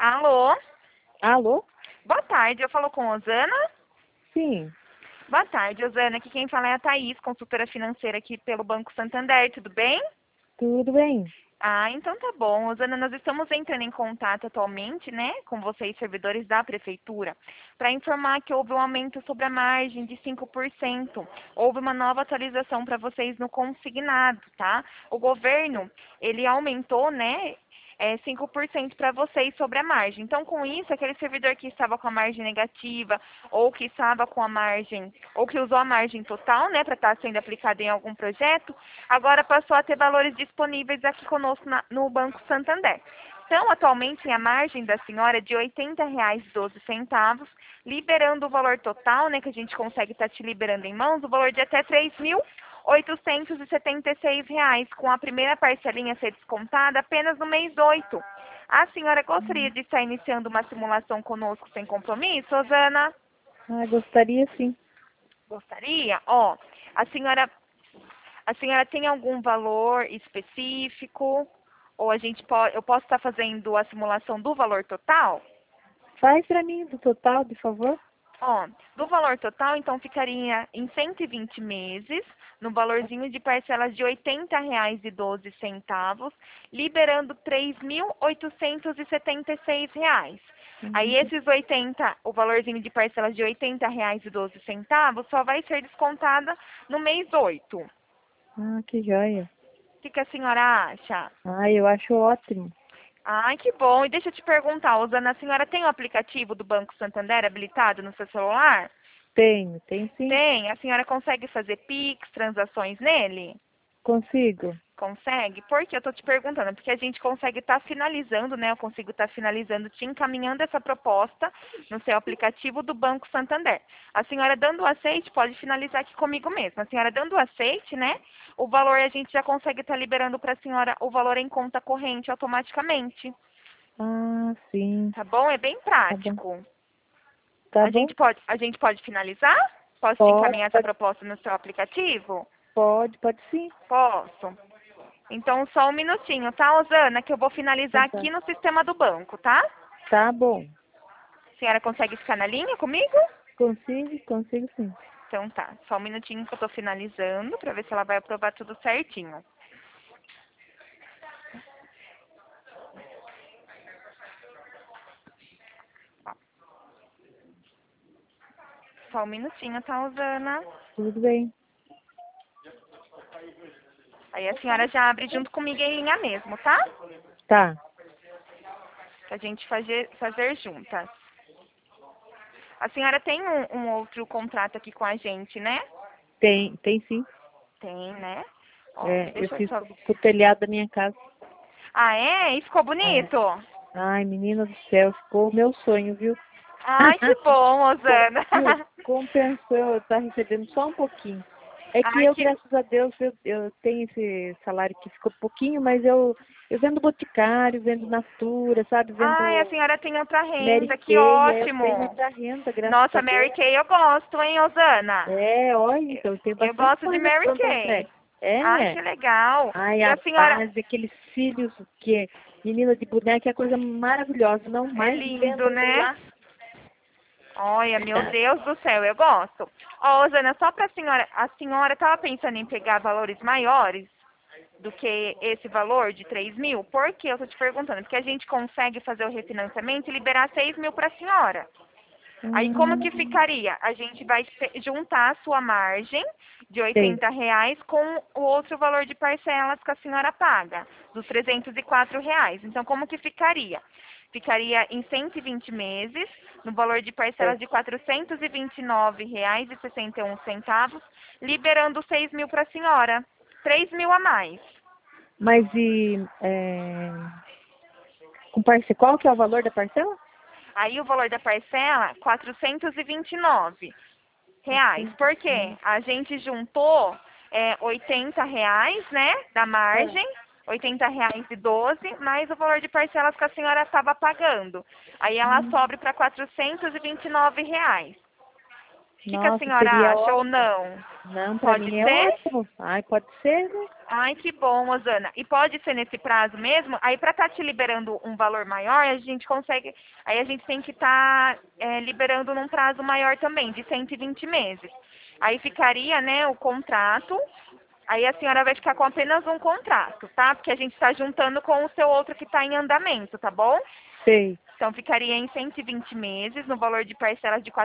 Alô? Alô? Boa tarde, eu falo com Osana? Sim, Boa tarde, Osana. Aqui quem fala é a Thaís, consultora financeira aqui pelo Banco Santander, tudo bem? tudo bem. Ah, então tá bom. Osana, nós estamos entrando em contato atualmente, né, com vocês, servidores da Prefeitura, para informar que houve um aumento sobre a margem de 5%. Houve uma nova atualização para vocês no consignado, tá? O governo, ele aumentou, né, 5% para vocês sobre a margem. Então, com isso, aquele servidor que estava com a margem negativa, ou que estava com a margem, ou que usou a margem total, né, para estar sendo aplicada em algum projeto, agora passou a ter valores disponíveis aqui conosco no Banco Santander. Então, atualmente, a margem da senhora é de R$ 80,12, liberando o valor total, né, que a gente consegue estar te liberando em mãos, o valor de até R$ 3.876, com a primeira parcelinha a ser descontada apenas no mês 8. A senhora gostaria de estar iniciando uma simulação conosco sem compromisso, Osana? Gostaria sim. Gostaria? Ó, a senhora a senhora tem algum valor específico? Ou eu posso estar fazendo a simulação do valor total? Faz para mim do total, por favor. Ó, do valor total, então, ficaria em 120 meses, no valorzinho de parcelas de R$ 80,12, liberando R$ 3.876. Aí, Uhum. esses 80, o valorzinho de parcelas de R$ 80,12, só vai ser descontada no mês 8. O Que joia. que a senhora acha? Eu acho ótimo. Ai, que bom. E deixa eu te perguntar, Osana, a senhora tem o aplicativo do Banco Santander habilitado no seu celular? Tenho sim. Tem. A senhora consegue fazer Pix, transações nele? Consigo. Consegue? Por que eu tô te perguntando? Porque a gente consegue estar finalizando, né? Eu consigo estar finalizando, te encaminhando essa proposta no seu aplicativo do Banco Santander. A senhora dando o aceite, pode finalizar aqui comigo mesmo. A senhora dando o aceite, né? O valor a gente já consegue estar liberando para a senhora o valor em conta corrente automaticamente. Sim. Tá bom? É bem Tá bom. prático. Tá bom? A gente pode finalizar? Posso te Pode, encaminhar essa pode, proposta no seu aplicativo? pode sim. Posso. Então, só um minutinho, tá, Osana? Que eu vou finalizar Então tá. aqui no sistema do banco, tá? Tá bom. A senhora consegue ficar na linha comigo? Consigo sim. Então tá, só um minutinho que eu tô finalizando pra ver se ela vai aprovar tudo certinho. Ó, só um minutinho, tá, Osana? Tudo bem. Aí a senhora já abre junto comigo em linha mesmo, tá? Tá. Pra gente fazer juntas. A senhora tem um outro contrato aqui com a gente, né? Tem sim. Tem, né? Ó, Eu deixa eu fiz só... pro telhado da minha casa. Ah, é? E ficou É. bonito? Menina do céu, ficou o meu sonho, viu? Ai, que bom, Osana. Viu? Compensou eu estar recebendo só um pouquinho. É que Ai, eu, que... graças a Deus, eu tenho esse salário que ficou pouquinho, mas eu vendo Boticário, vendo Natura, sabe? Ai, a Vendo senhora tem outra Mary renda, que Kay, eu tenho ótimo. outra renda, graças a Nossa, Mary Deus. Kay eu gosto, hein, Osana? Olha, Eu, então eu tenho eu bastante gosto de coisa Mary pronta para Kay. entrega. Ai, que É. legal. E A a senhora... base, aqueles cílios, que é menina de boneca, é coisa maravilhosa, não É mais lindo, venda por né? lá. Olha, meu Deus do céu, eu gosto. Ó, Osana, só pra senhora... A senhora tava pensando em pegar valores maiores do que esse valor de 3 mil? Por que eu tô te perguntando? Porque a gente consegue fazer o refinanciamento e liberar 6 mil pra senhora. Aí como que Hum, ficaria? A gente vai juntar a sua margem de sei. R$ 80 com o outro valor de parcelas que a senhora paga, dos R$ 304. Então como que ficaria? Ficaria em 120 meses, no valor de parcelas de Certo. R$ 429,61, liberando 6 mil para a senhora. 3 mil a mais. Mas qual que é o valor da parcela? Aí o valor da parcela, R$ 429. Por quê? 409. A gente juntou R$ 80, né, da Ah, margem, R$ 80,12, mais o valor de parcelas que a senhora estava pagando. Aí ela hum, sobe para R$ 429. O que a Nossa, senhora seria acha ou ótimo. não? Não, para Pode mim é ser? ótimo. Ai, pode ser, né? Ai, que bom, Osana. E pode ser nesse prazo mesmo? Aí, para estar te liberando um valor maior, a gente consegue. Aí, a gente tem que estar liberando num prazo maior também, de 120 meses. Aí, ficaria, né, o contrato. Aí, a senhora vai ficar com apenas um contrato, tá? Porque a gente está juntando com o seu outro que está em andamento, tá bom? Sei. Então, ficaria em 120 meses, no valor de parcelas de R$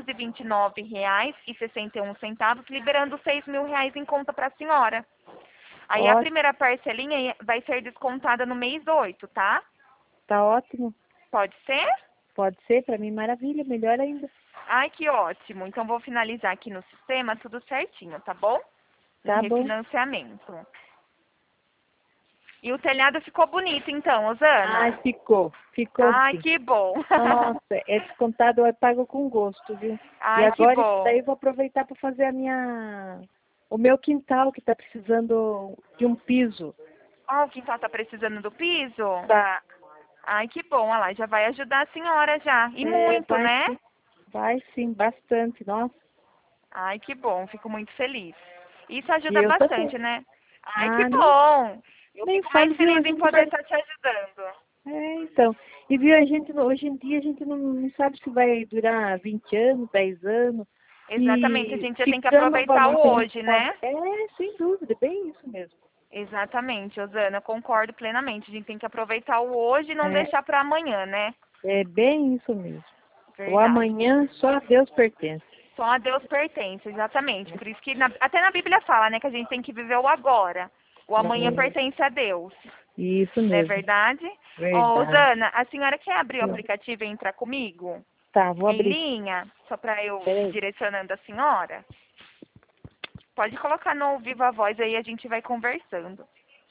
429,61, liberando R$ 6.000 em conta para a senhora. Aí a Ótimo, primeira parcelinha vai ser descontada no mês 8, tá? tá ótimo. Pode ser? Pode ser, para mim maravilha, melhor ainda. Ai, que ótimo. Então, vou finalizar aqui no sistema tudo certinho, tá bom? No Tá bom. refinanciamento. E o telhado ficou bonito, então, Osana? Ai, ficou Ai, sim. que bom. Nossa, é descontado, eu pago com gosto, viu? E Ai, que agora isso daí bom. eu vou aproveitar para fazer o meu quintal que está precisando de um piso. Ó, o quintal tá precisando do piso? Tá. Ai, que bom. Olha lá, já vai ajudar a senhora já. E É, muito, né? vai sim, bastante, nossa. Ai, que bom. Fico muito feliz. Isso E ajuda eu também. bastante, né? Ai, que Ah, bom. Eu nem fico mais falo, viu? A feliz em gente poder vai. estar te ajudando. É, então. E viu, a gente, hoje em dia, a gente não sabe se vai durar 20 anos, 10 anos. Exatamente. A E gente já tem que ficando o aproveitar valor o que a gente hoje, pode. né? É, sem dúvida, bem isso mesmo. Exatamente, Osana. Concordo plenamente. A gente tem que aproveitar o hoje e não É, deixar para amanhã, né? é bem isso mesmo. O Verdade. amanhã só a Deus pertence. Só a Deus pertence, exatamente. Por isso que até na Bíblia fala, né, que a gente tem que viver o agora. O amanhã É, pertence a Deus. isso Não é mesmo, verdade? Ó, verdade. Osana, a senhora quer abrir o aplicativo e entrar comigo? Tá, vou Em abrir. linha? Só para eu ir Peraí. direcionando a senhora? Pode colocar no Viva Voz aí, a gente vai conversando.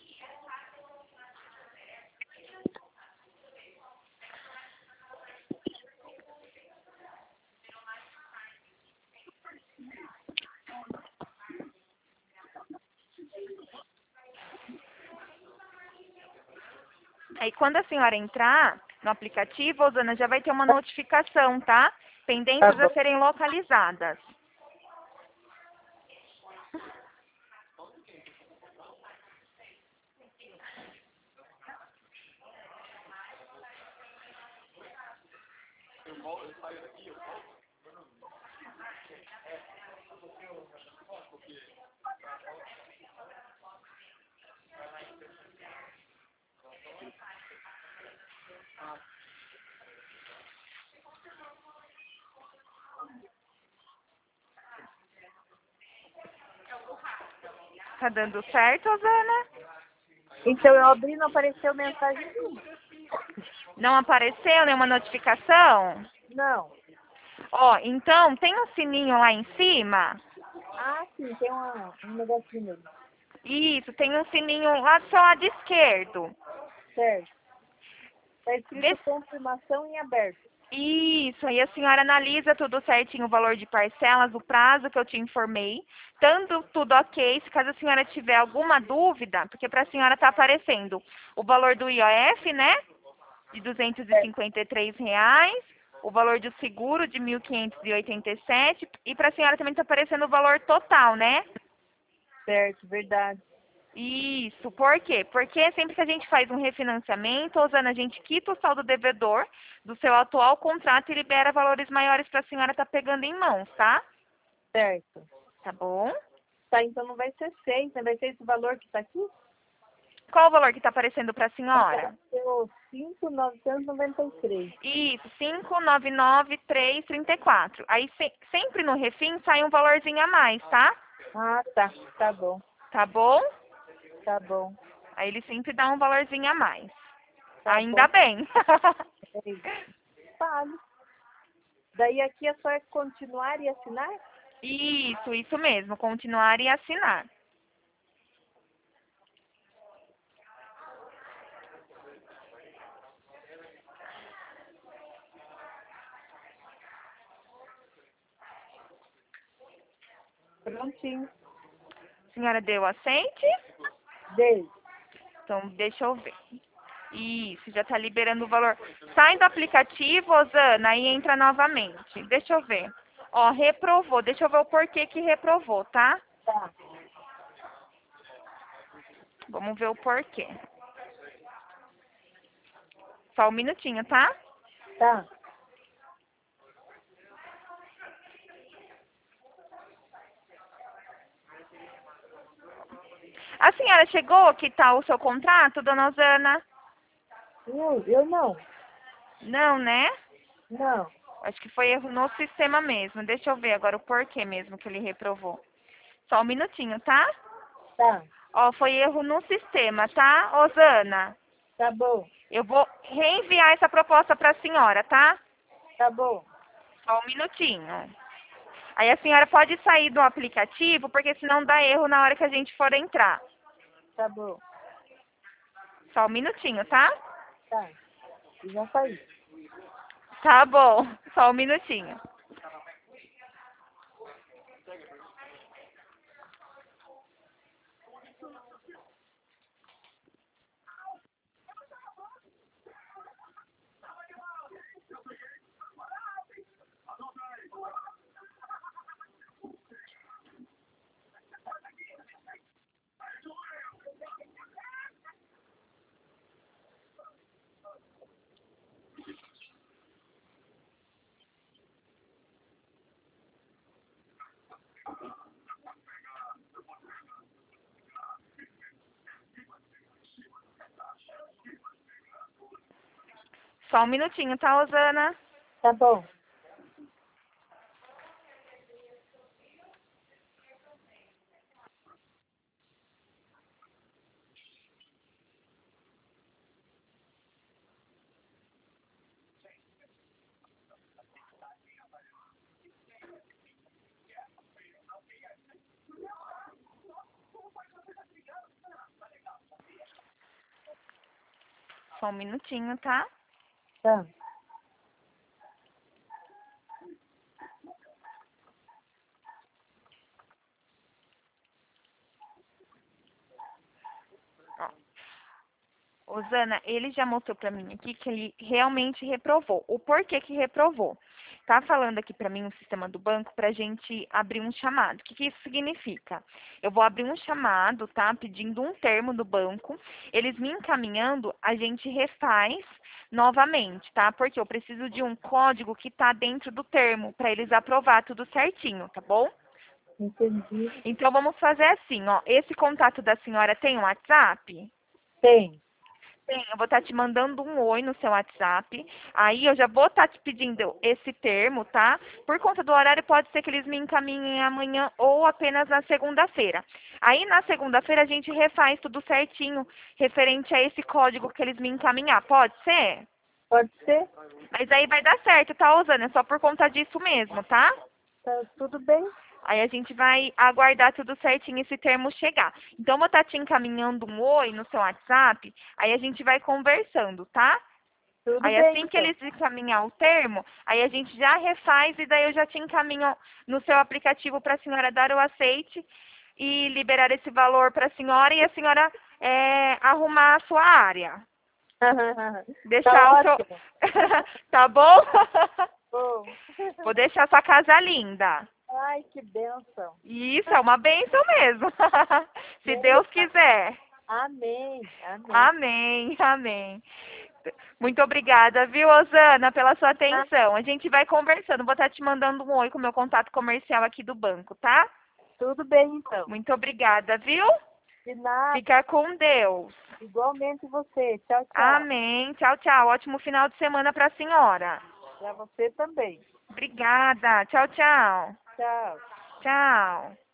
Aí quando a senhora entrar no aplicativo, Osana, já vai ter uma notificação, tá? Tá Pendências a bom. serem localizadas. Tá dando certo, Osana? Então eu abri e não apareceu mensagem nenhuma. Não apareceu nenhuma notificação? Não. Ó, então tem um sininho lá em cima. Ah, sim, tem um negocinho ali. Isso, tem um sininho lá do seu lado esquerdo. Certo. Tá Vê escrito confirmação em aberto. Isso, aí a senhora analisa tudo certinho, o valor de parcelas, o prazo que eu te informei, estando tudo ok, se caso a senhora tiver alguma dúvida, porque para a senhora está aparecendo o valor do IOF, né, de R$ 253, o valor do seguro de 1.587 e para a senhora também está aparecendo o valor total, né? Certo, verdade. Isso, por quê? Porque sempre que a gente faz um refinanciamento, Osana, a gente quita o saldo devedor do seu atual contrato e libera valores maiores para a senhora estar pegando em mãos, tá? Certo. Tá bom? Tá, então não vai ser 6, né? Vai ser esse valor que tá aqui? Qual o valor que está aparecendo para a senhora? Deu 5.993. Isso, 599,334. Aí sempre no refim sai um valorzinho a mais, tá? Ah, tá. Tá bom. Tá bom? Tá bom. Aí ele sempre dá um valorzinho a mais. Tá Ainda bom. bem. É isso. Pago. Daí aqui é só continuar e assinar? Isso mesmo. Continuar e assinar. Prontinho. Senhora deu aceite? Dei. Então, deixa eu ver. Isso, já está liberando o valor. Sai do aplicativo, Osana, e entra novamente. Deixa eu ver. Ó, reprovou. Deixa eu ver o porquê que reprovou, tá? Tá, Vamos ver o porquê. Só um minutinho, tá? tá. A senhora chegou? Que tal o seu contrato, dona Osana? Eu não. Não, né? Não. Acho que foi erro no sistema mesmo. Deixa eu ver agora o porquê mesmo que ele reprovou. Só um minutinho, tá? Tá, Ó, foi erro no sistema, tá, Osana? tá bom. Eu vou reenviar essa proposta para a senhora, tá? Tá bom. Só um minutinho. Aí a senhora pode sair do aplicativo, porque senão dá erro na hora que a gente for entrar. Tá bom. Só um minutinho, tá? Tá. E já saí. Tá bom. Só um minutinho. Só um minutinho, tá, Osana? Tá bom. Só um minutinho, tá? Tá. Osana, ele já mostrou pra mim aqui que ele realmente reprovou. O porquê que reprovou? Tá falando aqui pra mim o sistema do banco pra gente abrir um chamado. O que que isso significa? Eu vou abrir um chamado, tá? Pedindo um termo do banco. Eles me encaminhando, a gente refaz novamente, tá? Porque eu preciso de um código que tá dentro do termo pra eles aprovar tudo certinho, tá bom? Entendi. Então vamos fazer assim, ó. Esse contato da senhora tem um WhatsApp? Tem. Sim, eu vou estar te mandando um oi no seu WhatsApp. Aí eu já vou estar te pedindo esse termo, tá? Por conta do horário, pode ser que eles me encaminhem amanhã ou apenas na segunda-feira. Aí na segunda-feira a gente refaz tudo certinho, referente a esse código que eles me encaminhar. Pode ser? Pode ser? Mas aí vai dar certo, tá, Osana? É só por conta disso mesmo, tá? Tá tudo bem? Aí a gente vai aguardar tudo certinho esse termo chegar. Então, eu vou estar te encaminhando um oi no seu WhatsApp, aí a gente vai conversando, tá? Tudo Aí bem, assim que então. eles encaminhar o termo, aí a gente já refaz e daí eu já te encaminho no seu aplicativo para a senhora dar o aceite e liberar esse valor para a senhora e a senhora arrumar a sua área. Deixar Tá o seu... ótimo. Tá bom? Bom. Vou deixar sua casa linda. Ai, que bênção. Isso, é uma bênção mesmo. Se Deus quiser. Amém. Amém. Amém, amém. Muito obrigada, viu, Osana, pela sua atenção. A gente vai conversando. Vou estar te mandando um oi com o meu contato comercial aqui do banco, tá? Tudo bem, então. Muito obrigada, viu? De nada. Fica com Deus. Igualmente você. Tchau, tchau. Amém. Tchau, tchau. Ótimo final de semana para a senhora. Pra você também. Obrigada. Tchau, tchau. Tchau. Tchau.